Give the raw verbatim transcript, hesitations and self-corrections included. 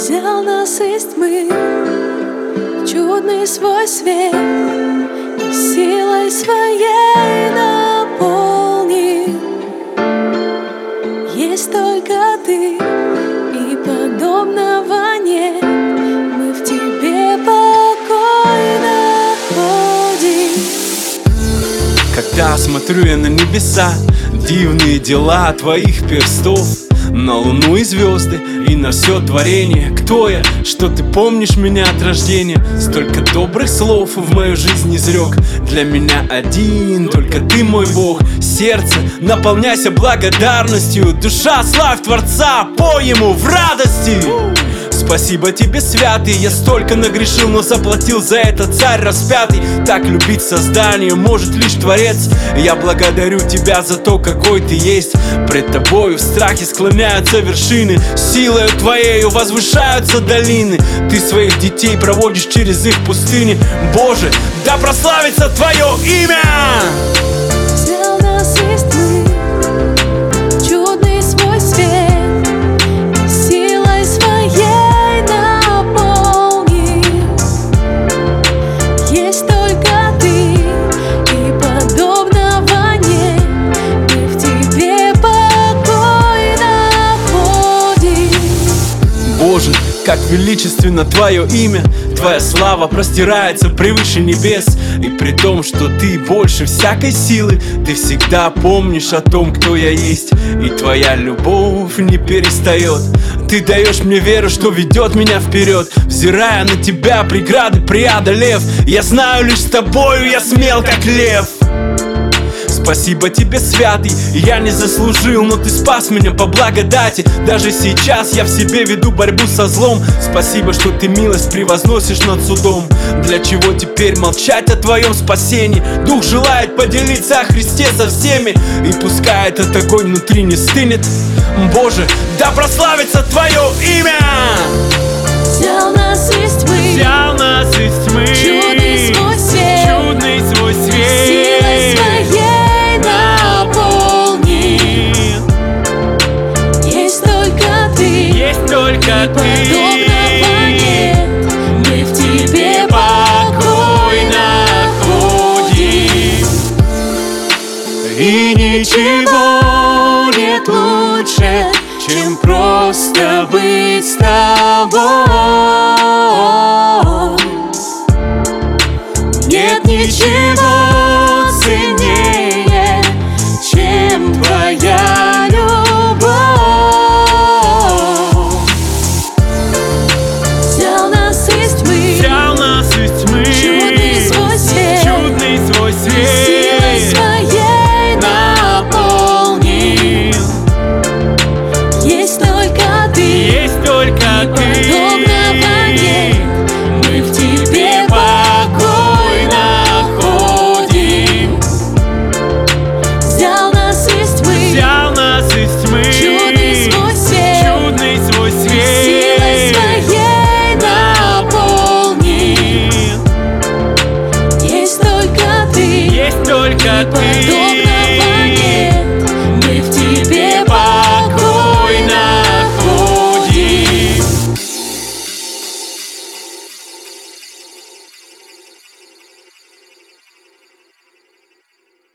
Взял нас из тьмы в чудный свой свет и силой своей наполнил. Есть только ты, и подобного нет. Мы в тебе покойно ходим. Когда смотрю я на небеса, дивные дела твоих перстов, на луну и звезды, и на все творение. Кто я, что ты помнишь меня от рождения? Столько добрых слов в мою жизнь изрек. Для меня один, только ты мой Бог. Сердце, наполняйся благодарностью. Душа, славь Творца, пой Ему в радости. Спасибо тебе, святый, я столько нагрешил, но заплатил за это царь распятый. Так любить создание может лишь Творец. Я благодарю тебя за то, какой ты есть. Пред тобою в страхе склоняются вершины, силою твоею возвышаются долины. Ты своих детей проводишь через их пустыни. Боже, да прославится твое имя! Взял нас из тьмы в чудный свой свет и силой своей наполнил. Есть только ты, и подобного нет. Мы в тебе покойно ходим. Боже, как величественно твое имя. Твоя слава простирается превыше небес. И при том, что ты больше всякой силы, ты всегда помнишь о том, кто я есть. И твоя любовь не перестает. Ты даешь мне веру, что ведет меня вперед. Взирая на тебя, преграды преодолев, я знаю, лишь с тобою я смел, как лев. Спасибо тебе, святый, я не заслужил, но ты спас меня по благодати. Даже сейчас я в себе веду борьбу со злом. Спасибо, что ты милость превозносишь над судом. Для чего теперь молчать о твоем спасении? Дух желает поделиться о Христе со всеми. И пускай этот огонь внутри не стынет. Боже, да прославится твое имя! Взял нас из тьмы, Взял нас из тьмы, чудный свой свет, чудный свой свет, силой своей наполнил. Есть только ты, есть только ты, подобного нет. Мы в тебе покойно ходим. И ничего нет лучше, чем просто быть с тобой. Нет ничего ценнее, чем твоя любовь. Взял нас из тьмы, взял нас из тьмы, чудный свой свет, чудный свой свет, силой своей наполнил. Есть только ты.